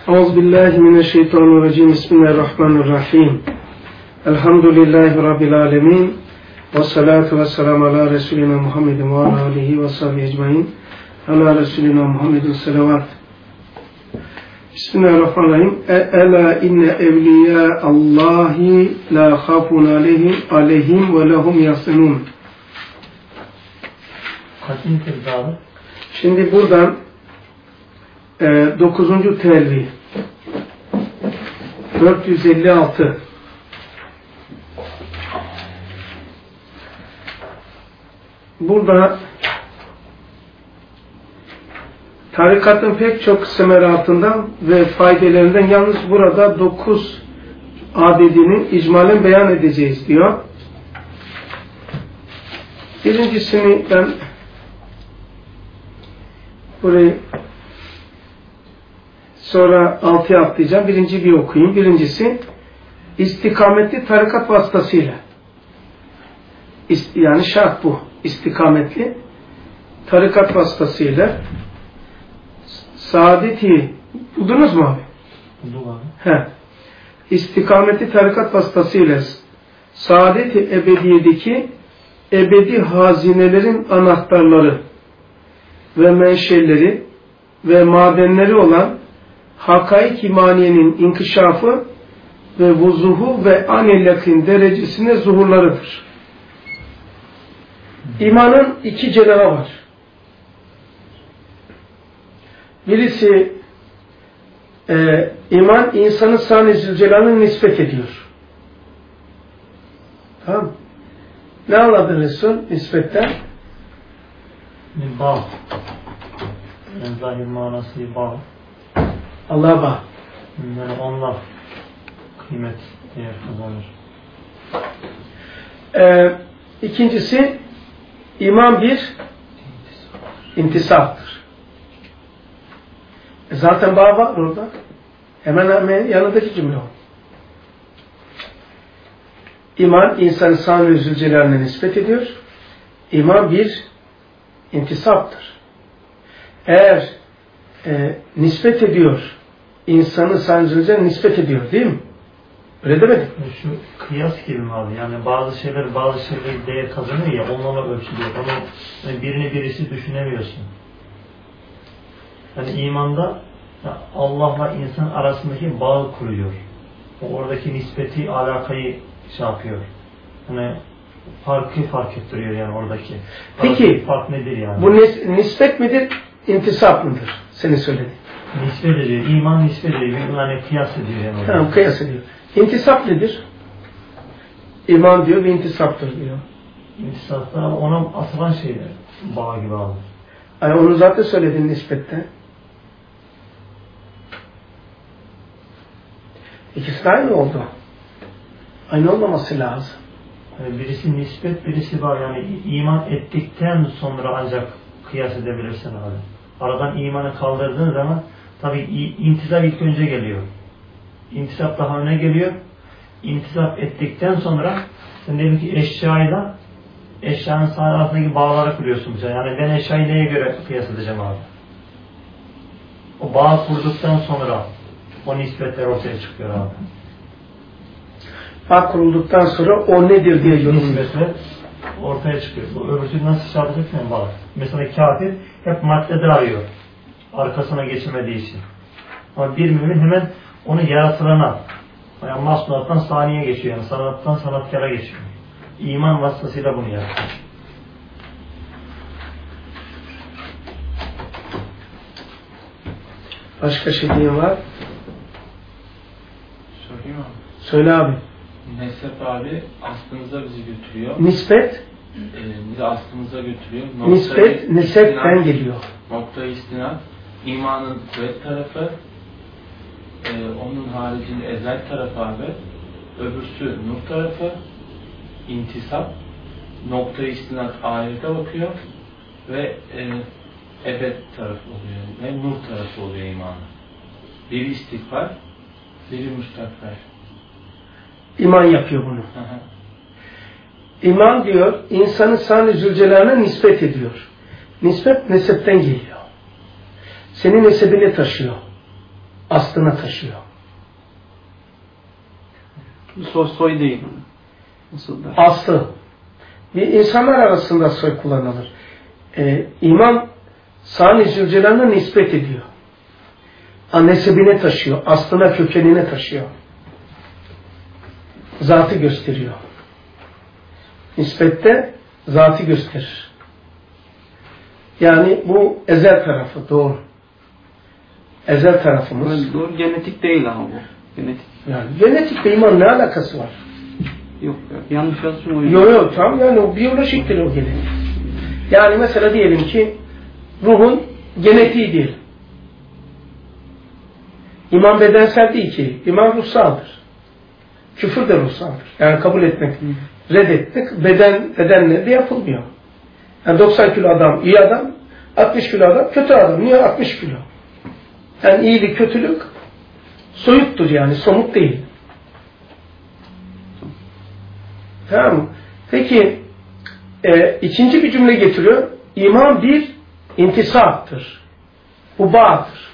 Euzubillahimineşşeytanirracim. Bismillahirrahmanirrahim. Elhamdülillahi Rabbil alemin. Ve salatu ve selamu ala Resulina Muhammedin ve ala alihi ve sahbihi ecmain. Ala Resulina Muhammedin selavat. Bismillahirrahmanirrahim. Ela inne evliya Allahi la khafun aleyhim ve lehum yahsenun. Kaçıncı tezgahı abi? Şimdi buradan 9. telvi 456. Burada tarikatın pek çok semeratından ve faydelerinden yalnız burada 9 adedini icmalen beyan edeceğiz diyor. Birincisini ben burayı sonra 6'ya atlayacağım. Birinci bir okuyayım. Birincisi istikametli tarikat vasıtasıyla. Yani şart bu. İstikametli tarikat vasıtasıyla saadeti buldunuz mu abi? Buldum abi. İstikametli tarikat vasıtasıyla saadet-i ebediyedeki ebedi hazinelerin anahtarları ve menşeleri ve madenleri olan hakaik imaniyenin inkişafı ve vuzuhu ve anil-yakin derecesine zuhurlarıdır. İmanın iki cenahı var. Birisi iman insanı Sani Zülcelal'e nispet ediyor. Tamam mı? Ne anladın Resul nispetten? Bağ. En zahir manası bağ. Allah'a bağ. Yani onlar kıymet değer kazanır. İkincisi iman bir intisaptır. Zaten bağ var orada. Hemen yanındaki cümle o. İman insanı Sani Zülcelal'e nispet ediyor. İman bir intisaptır. Eğer nispet ediyor, insanı Sani Zülcelal'e nispet ediyor değil mi? Öyle demedik. Şu kıyas gibi mi abi? Yani bazı şeyler değer kazanıyor ya, onlarla ölçülüyor. Onu birini birisi düşünemiyorsun. Yani imanda Allah'la insan arasındaki bağı kuruyor. Oradaki nispeti, alakayı yapıyor. Yani fark ettiriyor yani oradaki. Peki, fark nedir yani? Bu nispet midir, intisap mıdır? Senin söylediğin. Nispet ediyor. İman nispet ediyor. Yani kıyas ediyor yani. Tamam, kıyas ediyor. İntisap nedir? İman diyor ve intisaptır diyor. İntisap da ona asılan şeyler. Bağ gibi abi. Yani onu zaten söyledin nispette. İkisi de aynı oldu. Aynı olmaması lazım. Yani birisi nispet, birisi var. Yani iman ettikten sonra ancak kıyas edebilirsin abi. Aradan imanı kaldırdığın zaman tabii intisap ilk önce geliyor. İntisap daha öne geliyor. İntisap ettikten sonra sen diyelim ki eşyanın sağ arasındaki bağları kuruyorsun. Yani ben eşyayı neye göre kıyas edeceğim abi? O bağı kurduktan sonra o nispetler ortaya çıkıyor abi. Bağ kurulduktan sonra o nedir diye yorumluyor. Ortaya çıkıyor. Öbürsü nasıl çarpacak yani bağ? Mesela kafir hep maddede arıyor. Arkasına geçemediği için. Ama bir mümin hemen onu yaratılana, yani masnuattan saniye geçiyor. Yani sanattan sanatkara geçiyor. İman vasıtasıyla bunu yapıyor. Başka şey diye var. Söyleyeyim abi. Söyle abi. Nesep abi aslımıza bizi götürüyor. Nispet? Bizi aslımıza götürüyor. Nisepten geliyor. Nokta-i istinad. İmanın kuvvet tarafı. Onun haricinde ezel tarafı abi. Öbürsü nur tarafı. İntisap. Nokta-i istinad ahirete bakıyor. Ve ebed tarafı oluyor. Ve nur tarafı oluyor imanın. Biri istikbal, biri müstakbel. İman yapıyor bunu. İman diyor, insanı Sani Zülcelal'e nispet ediyor. Nispet nesepten geliyor. Senin nesebini taşıyor. aslına taşıyor. Soy değil. Nasıl der? Aslı. Bir insanlar arasında soy kullanılır. İmam Sani Zülcelal'ına nispet ediyor. Nesebine taşıyor. Aslına, kökenine taşıyor. Zatı gösteriyor. Nispette zatı gösterir. Yani bu ezel tarafı. Doğru. Ezel tarafımız. Doğru, genetik değil ama bu. Genetik. Yani genetikle iman ne alakası var? Yok. Yanlış yazmışım o yüzden. Yok tamam, yani o biyolojiktir o genetik. Yani mesela diyelim ki ruhun genetiği değil. İman bedensel değil ki. İman ruhsaldır. Küfür de ruhsaldır. Yani kabul etmek, reddetmek bedenle de yapılmıyor. Yani 90 kilo adam iyi adam, 60 kilo adam kötü adam. Niye 60 kilo? Yani iyilik, kötülük soyuttur yani, somut değil. Tamam mı? Peki ikinci bir cümle getiriyor. İman bir intisaptır. Bu bağdır.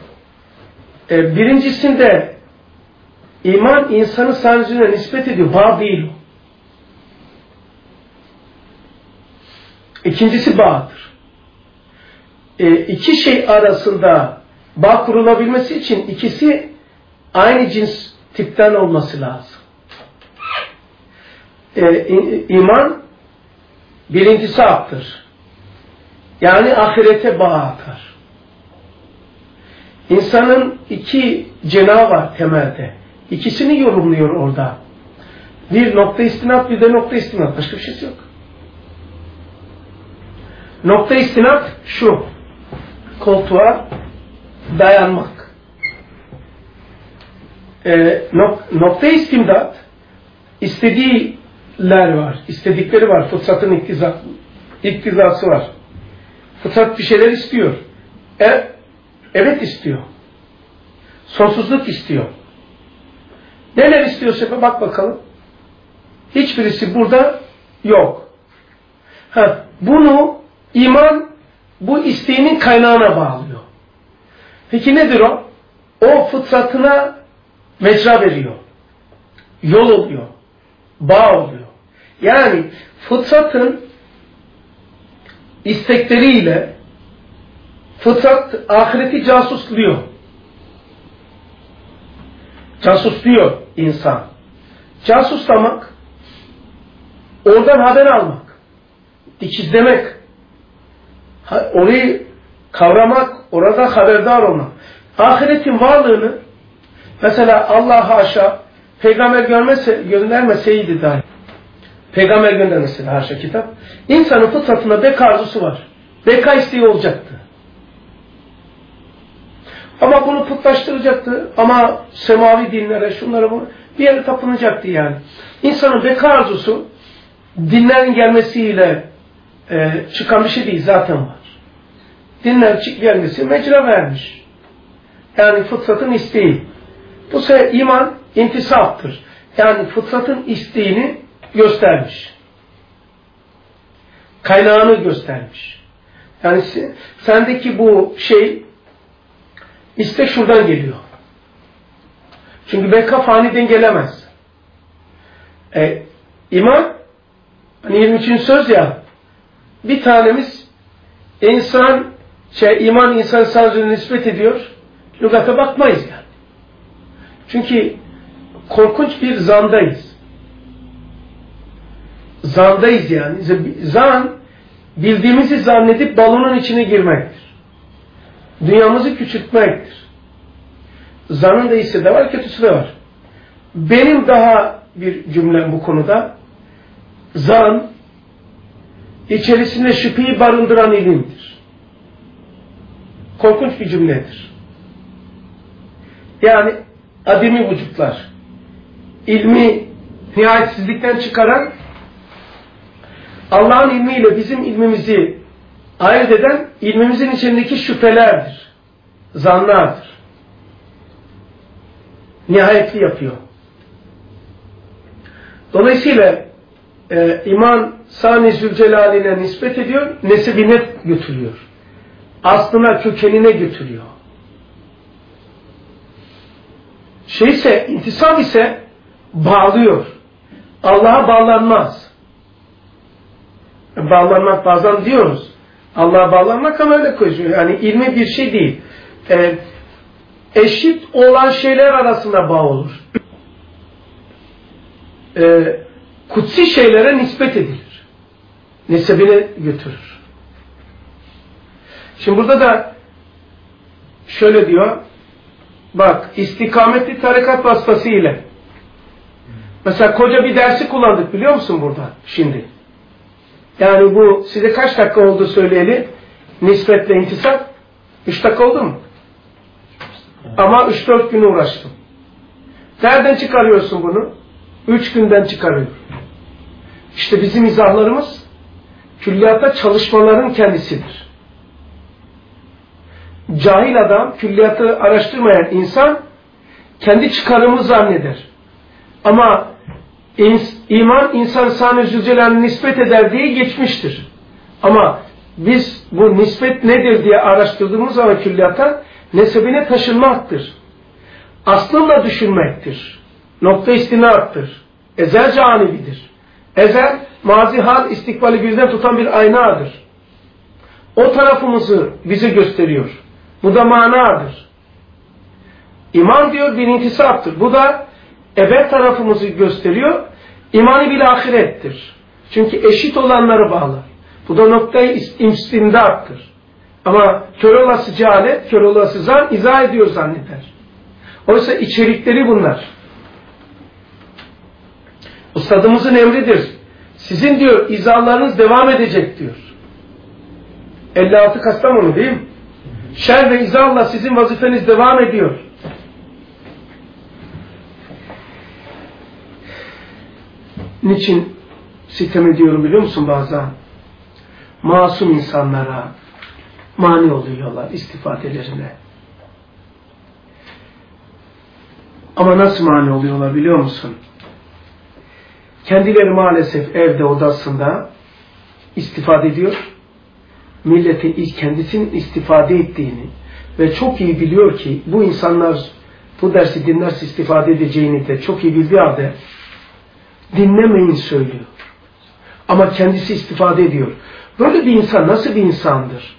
Birincisinde iman insanı sadece nispet ediyor. Bağ değil o. İkincisi bağdır. İki şey arasında bağ kurulabilmesi için ikisi aynı cins tipten olması lazım. İman bir intisaptır. Yani ahirete bağ atar. İnsanın iki cenahı var temelde. İkisini yorumluyor orada. Bir nokta istinat, bir de nokta istinat. Başka bir şey yok. Nokta istinat şu. Koltuğa dayanmak. Nokta istimdat istediğiler var. İstedikleri var. Fıtratın iktizası var. Fıtrat bir şeyler istiyor. Evet istiyor. Sonsuzluk istiyor. Neler istiyorsa bak bakalım. Hiçbirisi burada yok. Bunu iman bu isteğinin kaynağına bağlıyor. Peki nedir o? O fıtratına mecra veriyor. Yol oluyor. Bağ oluyor. Yani fıtratın istekleriyle fıtrat ahireti casusluyor. Casusluyor insan. Casuslamak, oradan haber almak, dikizlemek, orayı kavramak, orada haberdar olmak. Ahiretin varlığını, mesela Allah haşa peygamber göndermeseydi dahi, peygamber göndermeseydi haşa kitap, insanın fıtratında beka arzusu var. Beka isteği olacaktı. Ama bunu putlaştıracaktı. Ama semavi dinlere, şunlara bunu bir yere tapınacaktı yani. İnsanın beka arzusu dinlerin gelmesiyle çıkan bir şey değil, zaten var. Dinler gelmesi mecra vermiş. Yani fıtratın isteği. Bu sefer iman intisaptır. Yani fıtratın isteğini göstermiş. Kaynağını göstermiş. Yani sendeki bu şey istek şuradan geliyor. Çünkü beka faniden gelemez. İman hani 23. söz ya, bir tanemiz iman insan sadece nispet ediyor. Lügata bakmayız yani. Çünkü korkunç bir zandayız. Zandayız yani. Zan, bildiğimizi zannedip balonun içine girmektir. Dünyamızı küçültmektir. Zanın da iyisi de var, kötüsü de var. Benim daha bir cümlem bu konuda. Zan, içerisinde şüpheyi barındıran ilimdir. Korkunç bir cümledir. Yani ademi vücutlar, ilmi nihayetsizlikten çıkaran, Allah'ın ilmiyle bizim ilmimizi ayırt eden ilmimizin içindeki şüphelerdir, zanlardır. Nihayetli yapıyor. Dolayısıyla iman Sani Zülcelal'ine nispet ediyor, nesebine götürüyor. Aslına, kökenine götürüyor. intisap ise bağlıyor. Allah'a bağlanmaz. Bağlanmak bazen diyoruz. Allah'a bağlanmak ama öyle koyuyor. Yani ilmi bir şey değil. Eşit olan şeyler arasında bağ olur. Kutsi şeylere nispet edilir. Nesebine götürür. Şimdi burada da şöyle diyor. Bak, istikametli tarikat vasıtası ile mesela koca bir dersi kullandık biliyor musun burada şimdi? Yani bu size kaç dakika oldu söyleyeli? Nispetle intisap 3 dakika oldu mu? Ama 3-4 gün uğraştım. Nereden çıkarıyorsun bunu? 3 günden çıkarıyorum. İşte bizim izahlarımız külliyatta çalışmaların kendisidir. Cahil adam, külliyatı araştırmayan insan kendi çıkarımı zanneder. Ama iman insan Sani Zülcelal'e nispet eder diye geçmiştir. Ama biz bu nispet nedir diye araştırdığımız zaman külliyata nesebine taşınmaktır. Aslında düşünmektir. Nokta istinattır. Ezel canibidir. Ezel, mazi hal, istikbali birden tutan bir aynadır. O tarafımızı bize gösteriyor. Bu da manadır. İman diyor bir intisaptır. Bu da ebed tarafımızı gösteriyor. İmanı bil ahirettir. Çünkü eşit olanları bağlar. Bu da noktayı istimdattır. Ama kör olası cehalet, kör olası zan izah ediyor zanneder. Oysa içerikleri bunlar. Ustadımızın emridir. Sizin diyor izahlarınız devam edecek diyor. 56 Kastamonu değil mi? Şer ve izahla sizin vazifeniz devam ediyor. Niçin sitem ediyorum biliyor musun bazen? Masum insanlara mani oluyorlar istifadelerine. Ama nasıl mani oluyorlar biliyor musun? Kendileri maalesef evde odasında istifade ediyor. Millete kendisinin istifade ettiğini ve çok iyi biliyor ki bu insanlar bu dersi dinlerse istifade edeceğini de çok iyi bildiği halde dinlemeyin söylüyor. Ama kendisi istifade ediyor. Böyle bir insan nasıl bir insandır?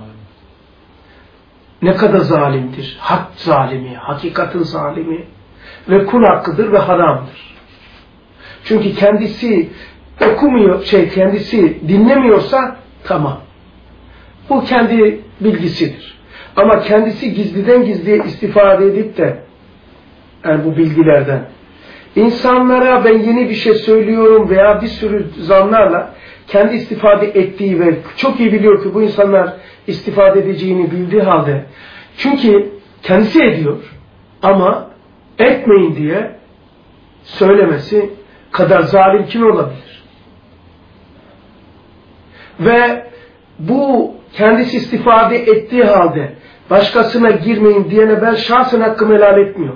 Ne kadar zalimdir. Hak zalimi, hakikatin zalimi ve kul hakkıdır ve haramdır. Çünkü kendisi okumuyor, kendisi dinlemiyorsa tamam. Bu kendi bilgisidir. Ama kendisi gizliden gizliye istifade edip de yani bu bilgilerden insanlara ben yeni bir şey söylüyorum veya bir sürü zanlarla kendi istifade ettiği ve çok iyi biliyor ki bu insanlar istifade edeceğini bildiği halde çünkü kendisi ediyor ama etmeyin diye söylemesi kadar zalim kim olabilir? Ve bu kendisi istifade ettiği halde başkasına girmeyin diyene ben şahsen hakkımı helal etmiyorum.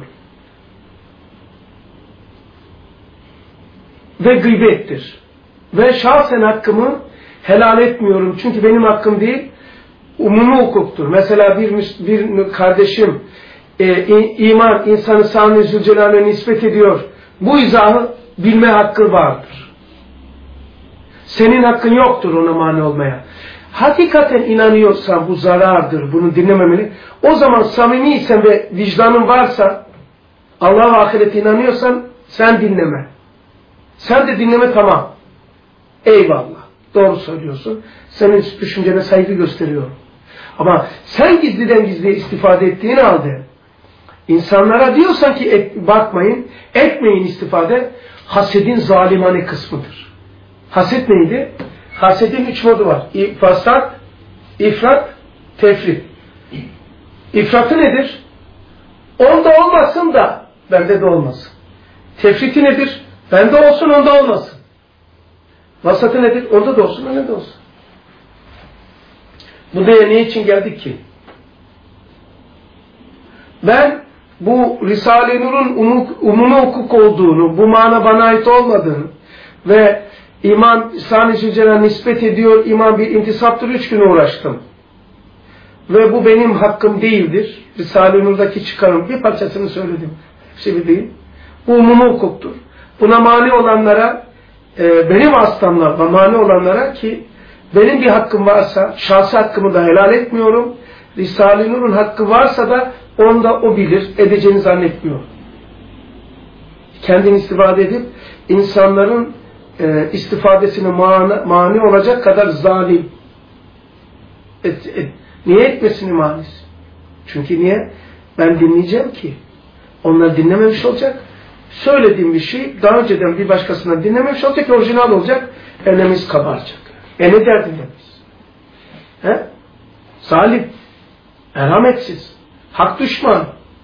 Ve gıybettir. Ve şahsen hakkımı helal etmiyorum. Çünkü benim hakkım değil, umumi hukuktur. Mesela bir kardeşim iman insanı Sani Zülcelal'e nispet ediyor. Bu izahı bilme hakkı vardır. Senin hakkın yoktur ona mani olmaya. Hakikaten inanıyorsan bu zarardır, bunu dinlememeli. O zaman samimiysen ve vicdanın varsa, Allah'a ve ahirete inanıyorsan sen dinleme. Sen de dinleme tamam. Eyvallah. Doğru söylüyorsun. Senin düşüncene saygı gösteriyorum. Ama sen gizliden gizliye istifade ettiğin halde insanlara diyorsan ki bakmayın, etmeyin istifade, hasedin zalimane kısmıdır. Haset neydi? Hasedin 3 modu var. Fasat, ifrat, tefrit. İfratı nedir? Onda olmasın da bende de olmasın. Tefriti nedir? Bende olsun onda olmasın. Vasatı nedir? Onda da olsun, onda da olsun. Buraya ne için geldik ki? Ben bu Risale-i Nur'un umumi hukuk olduğunu, bu mana bana ait olmadığını ve iman Sani Zülcelal'e nispet ediyor, iman bir intisaptır 3 gün uğraştım. Ve bu benim hakkım değildir. Risale-i Nur'daki çıkarım bir parçasını söyledim. hepsi değil. Bu umumi hukuktur. Buna mani olanlara, benim hastamla mani olanlara ki benim bir hakkım varsa, şahsi hakkımı da helal etmiyorum. Risale-i Nur'un hakkı varsa da onu da o bilir, edeceğini zannetmiyorum. Kendini istifade edip insanların istifadesine mani olacak kadar zalim. Niye etmesini manisi? Çünkü niye? Ben dinleyeceğim ki. Onlar dinlememiş olacak. Söylediğim bir şey daha önceden bir başkasından dinlememiş olacak, orijinal olacak. Elimiz kabaracak. Ne derdin biz? Zalim. Merhametsiz. Hak düşman.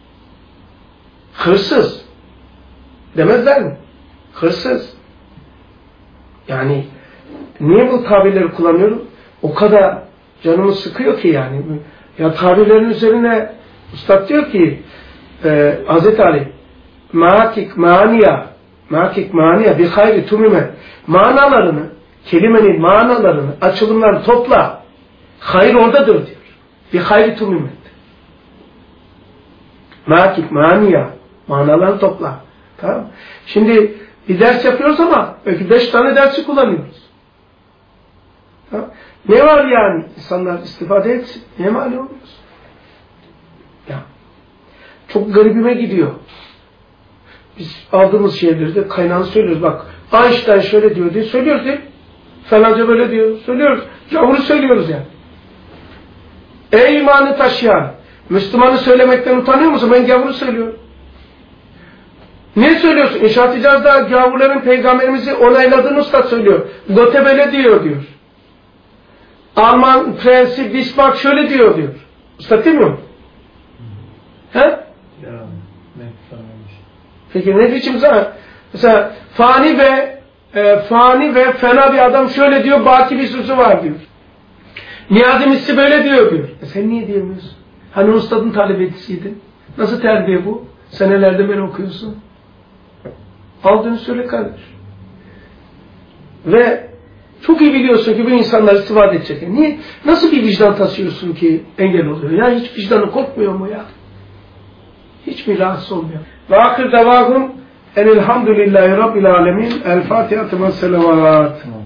Hırsız. Demezler mi? Hırsız. Yani niye bu tabirleri kullanıyorum? O kadar canımı sıkıyor ki yani. Ya tabirlerin üzerine Üstad diyor ki Hazreti Ali mahakik maniya bi hayri tumime manalarını, kelimenin manalarını, açılımlarını topla. Hayır oradadır diyor. Bi hayri tumime. Mahakik maniya manalarını topla. Tamam. Şimdi bir ders yapıyoruz ama belki 5 tane dersi kullanıyoruz. Tamam. Ne var yani? İnsanlar istifade etsin. Niye mani oluyoruz? Ya. Çok garibime gidiyor. Biz aldığımız şeyleri de kaynağını söylüyoruz. Bak Einstein şöyle diyor diye söylüyoruz değil mi? Falanca böyle diyor. Söylüyoruz. Gavuru söylüyoruz yani. Ey imanı taşıyan, Müslümanı söylemekten utanıyor musun? Ben gavuru söylüyorum. Ne söylüyorsun? İnşaat icazda gavurların peygamberimizi onayladığını usta söylüyor. Goethe böyle diyor. Alman prensi Bismarck şöyle diyor. Usta demiyor mu? He? Peki ne biçim sana? Mesela fani ve fena bir adam şöyle diyor, baki bir sözü var diyor. Niyazi Misri böyle diyor. Sen niye diyemiyorsun? Hani ustadın talebesiydin? Nasıl terbiye bu? Senelerde beri okuyorsun. Aldığını söyle kardeş. Ve çok iyi biliyorsun ki bu insanlar istifade edecek. Niye? Nasıl bir vicdan taşıyorsun ki engel oluyor? Ya hiç vicdanı korkmuyor mu ya? Hiç mi rahatsız olmuyor? Ve ahir devahum enelhamdülillahi rabbil alemin. El Fatiha ve selavat.